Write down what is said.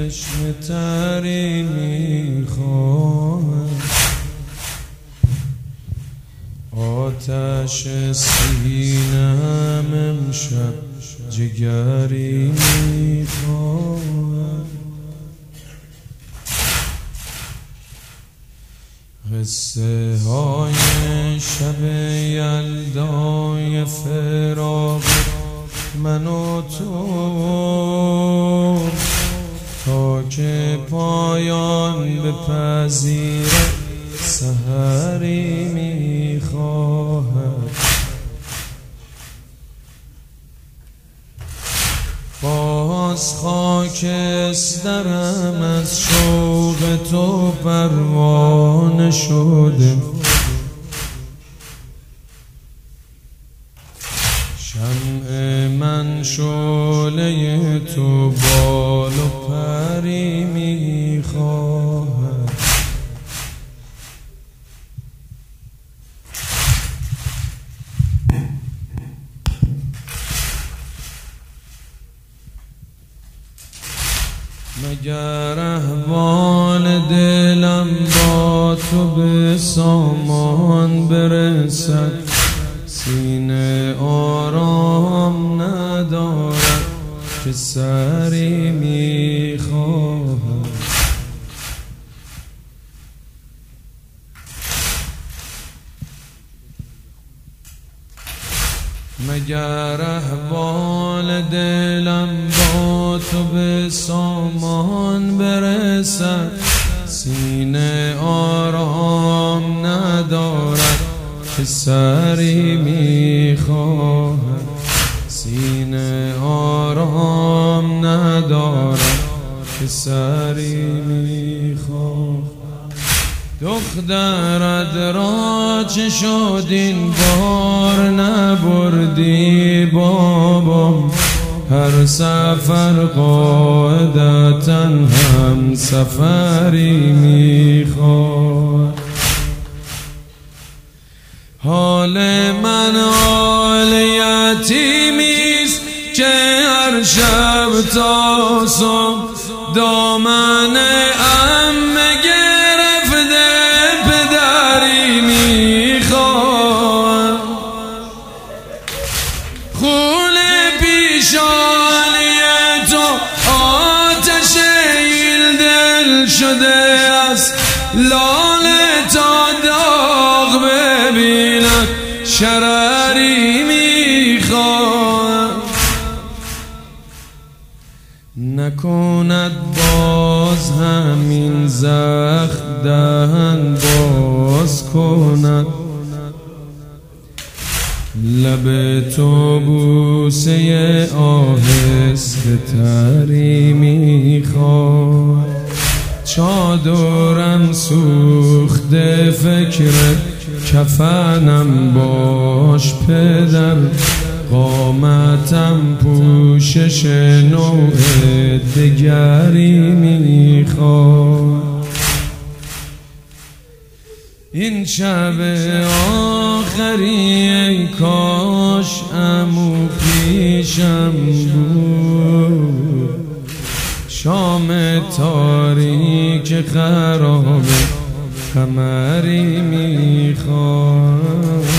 تشنه تری میخواهم، آتش سینه‌ام امشب جگری میخواهم. قصه های شب یلدای فراق من و تو تا که پایان بپذیره سحری میخواهم. باز خاکسترم از شوق تو پروانه شده، شمع من شعله تو بال و پری میخواهم. مگر احوال دلم با تو به سامان برسد، سینه آرام ندارد که سری میخواهم. مگر احوال دلم با تو به سامان برسد، سینه آرام ندارد که سری میخواهم. سینه آرام ندارد که سری میخواهم. دخترت را چه شد این بار نبردی بابام، هر سفر قاعدتا هم سفری میخواد. حال من حال یتیمیست که هر شب تا صبح دامن عمه خون پیشانی تو آتش این دل شده است، لاله تا داغ ببیند شرری میخواهم. نکند باز همین زخم دهن باز کند، لب تو بوسه آهسته تری میخواد. چادرم سوخته فکر کفنم باش پدر، قامتم پوشش نوع دگری میخواد. این شب آخری ای کاش عمو پیشم بود، شام تاریک خراب قمری میخواد.